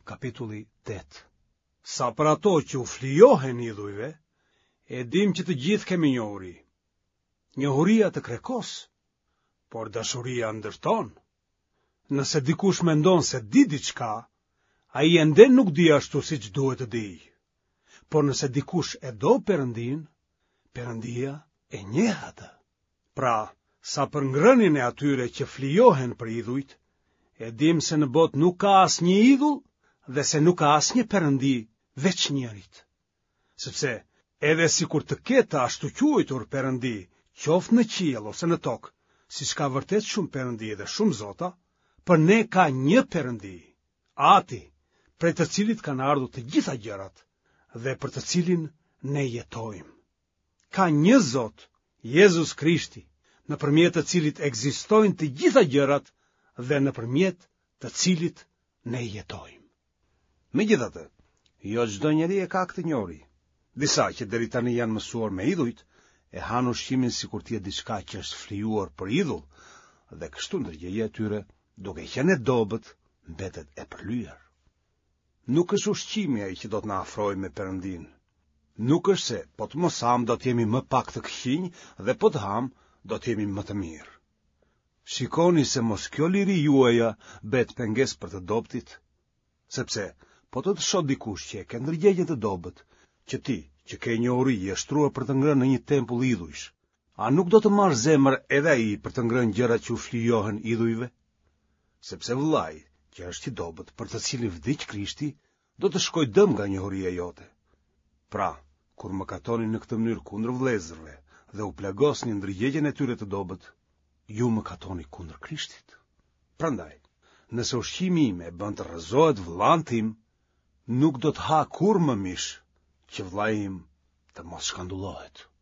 Kapitulli 8. Sa për ato që u flijohen idhujve, e dim që të gjithë kemi njohuri. Njohuria të krekos, por dashuria ndërton. Nëse dikush mendon se di diçka, ai ende nuk di ashtu siç duhet të di. Por nëse dikush e do Perëndin, Perëndia e njeh atë. Pra, sa për ngrënien e atyre që flijohen për idhujt, e dim se në botë nuk ka asnjë idhull dhe se nuk ka asnjë Perëndi veç njërit. Sepse edhe sikur të ketë ashtu quajtur Perëndi, qoftë në qiell ose në tokë, siç ka vërtet shumë Perëndi dhe shumë zota, për ne ka një Perëndi, Ati, prej të cilit kanë ardhur të gjitha gjërat dhe për të cilin ne jetojmë. Ka një Zot, Jezus Krishti, nëpërmjet të cilit ekzistojnë të gjitha gjërat dhe nëpërmjet të cilit ne jetojmë. Megjithatë, jo çdo njeri e ka këtë njohuri. Disa që deri tani janë mësuar me idhujt, e han ushqimin sikur të jetë diçka që është flijuar për idhull, dhe kështu ndërgjegjja e tyre, duke qenë e dobët, mbetet e përlyer. Nuk është ushqimi ai që do të na afrojë me Perëndin. Nuk është se po të mos ham do të jemi më pak të këqinj dhe po të ham do të jemi më të mirë. Shikoni se mos kjo liri juaja bëhet pengesë për të dobtit, sepse po të shoh dikush që e ke ndërgjegje të dobët, që ti, që ke njohuri je shtruar për të ngrënë në një tempull idhujsh, a nuk do të marrë zemër edhe ai për të ngrënë gjërat që u flijohen idhujve? Sepse vëllai, që është i dobët, për të cilin vdiq Krishti, do të shkojë dëm nga njohuria jote. Pra, kur mëkatoni në këtë mënyrë kundër vëllezërve dhe u plagosni ndërgjegjen e tyre të dobët, ju mëkatoni kundër Krishtit. Prandaj, nëse ushqimi im e bën të rrëzohet vëllan tim, nuk do të ha kur më mish, që vllai im të mos shkandullohet.